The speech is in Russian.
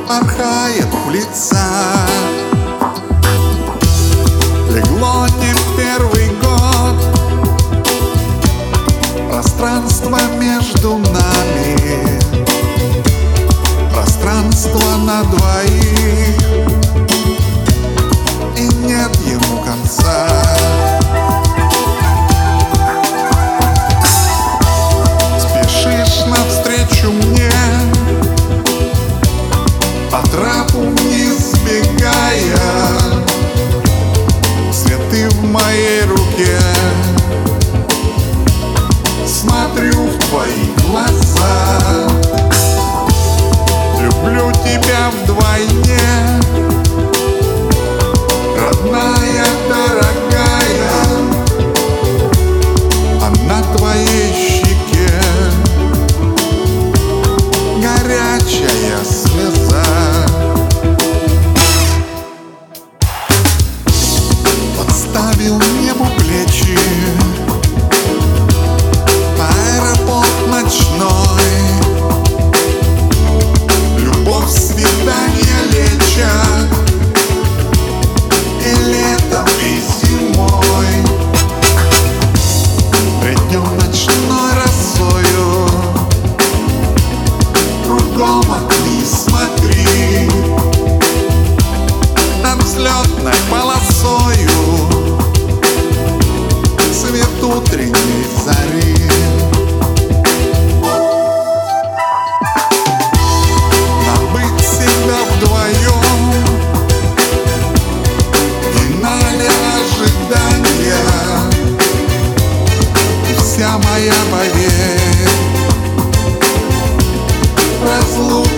порхает в лица. Легло не первый год, пространство между нами, пространство на двоих, и нет ему конца. Спешишь навстречу мне, по трапу вниз сбегая, цветы в моей руке. Смотрю в твои глаза, люблю тебя вдвойне, родная, дорогая, а на твоей щеке горячая слеза. Подставил небу плечи, аэропорт ночной, любовь, свидание лечат и летом, и зимой. Придем ночной росою, кругом окни смотри, над взлетной полосою свет утренней зари. Набыть себя вдвоем в финале ожидания, и вся моя, поверь, разлука